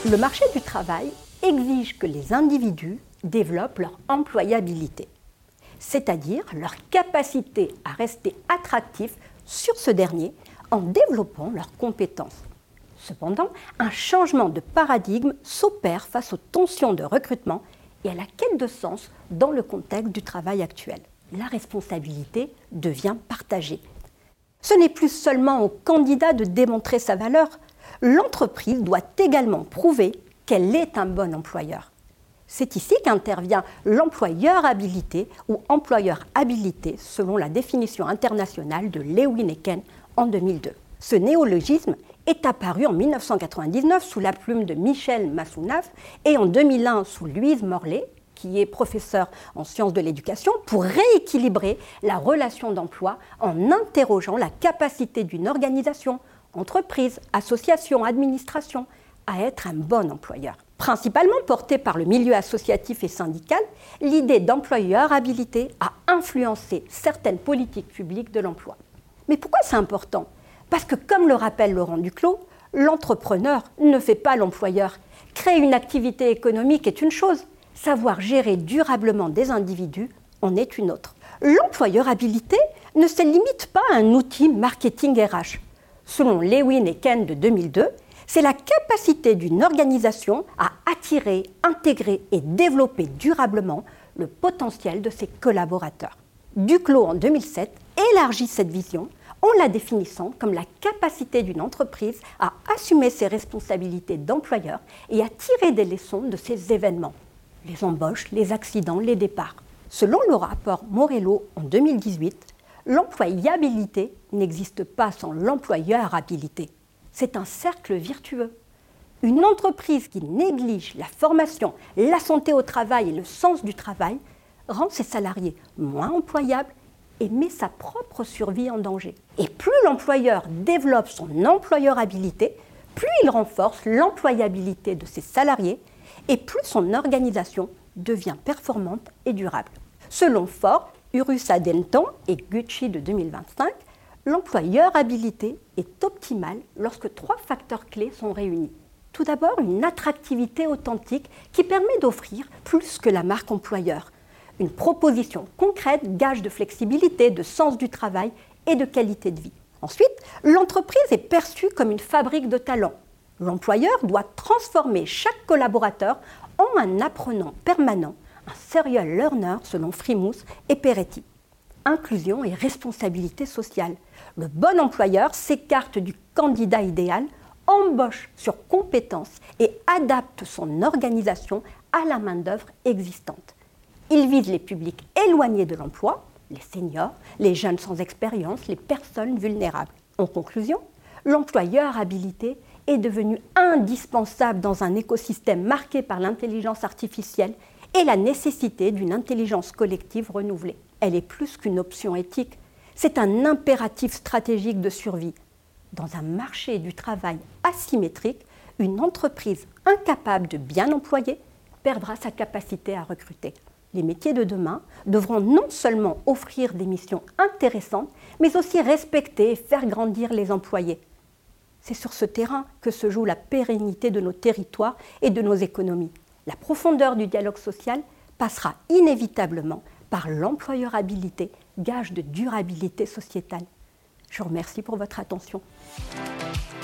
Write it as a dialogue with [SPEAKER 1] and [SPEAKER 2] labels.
[SPEAKER 1] Le marché du travail exige que les individus développent leur employabilité, c'est-à-dire leur capacité à rester attractifs sur ce dernier en développant leurs compétences. Cependant, un changement de paradigme s'opère face aux tensions de recrutement et à la quête de sens dans le contexte du travail actuel. La responsabilité devient partagée. Ce n'est plus seulement au candidat de démontrer sa valeur, l'entreprise doit également prouver qu'elle est un bon employeur. C'est ici qu'intervient l'employeur habilité ou employeur habilité selon la définition internationale de Lewin et Ken en 2002. Ce néologisme est apparu en 1999 sous la plume de Michel Massounaf et en 2001 sous Louise Morlet, qui est professeure en sciences de l'éducation, pour rééquilibrer la relation d'emploi en interrogeant la capacité d'une organisation, entreprise, association, administration, à être un bon employeur. Principalement portée par le milieu associatif et syndical, l'idée d'employeur habilité a influencé certaines politiques publiques de l'emploi. Mais pourquoi c'est important ? Parce que, comme le rappelle Laurent Duclos, l'entrepreneur ne fait pas l'employeur. Créer une activité économique est une chose, savoir gérer durablement des individus en est une autre. L'employeur habilité ne se limite pas à un outil marketing RH. Selon Lewin et Ken de 2002, c'est la capacité d'une organisation à attirer, intégrer et développer durablement le potentiel de ses collaborateurs. Duclos, en 2007, élargit cette vision en la définissant comme la capacité d'une entreprise à assumer ses responsabilités d'employeur et à tirer des leçons de ces événements. Les embauches, les accidents, les départs. Selon le rapport Morello en 2018, l'employabilité n'existe pas sans l'employeur-habilité. C'est un cercle vertueux. Une entreprise qui néglige la formation, la santé au travail et le sens du travail rend ses salariés moins employables et met sa propre survie en danger. Et plus l'employeur développe son employeur-habilité, plus il renforce l'employabilité de ses salariés et plus son organisation devient performante et durable. Selon Ford, Urusa Denton et Gucci de 2025, l'employeur-habilité est optimale lorsque 3 facteurs clés sont réunis. Tout d'abord, une attractivité authentique qui permet d'offrir plus que la marque employeur. Une proposition concrète, gage de flexibilité, de sens du travail et de qualité de vie. Ensuite, l'entreprise est perçue comme une fabrique de talents. L'employeur doit transformer chaque collaborateur en un apprenant permanent, un serial learner selon Frimousse et Peretti. Inclusion et responsabilité sociale. Le bon employeur s'écarte du candidat idéal, embauche sur compétences et adapte son organisation à la main-d'œuvre existante. Il vise les publics éloignés de l'emploi, les seniors, les jeunes sans expérience, les personnes vulnérables. En conclusion, l'employeur habilité est devenu indispensable dans un écosystème marqué par l'intelligence artificielle et la nécessité d'une intelligence collective renouvelée. Elle est plus qu'une option éthique, c'est un impératif stratégique de survie. Dans un marché du travail asymétrique, une entreprise incapable de bien employer perdra sa capacité à recruter. Les métiers de demain devront non seulement offrir des missions intéressantes, mais aussi respecter et faire grandir les employés. C'est sur ce terrain que se joue la pérennité de nos territoires et de nos économies. La profondeur du dialogue social passera inévitablement par l'employeur-habilité, gage de durabilité sociétale. Je vous remercie pour votre attention.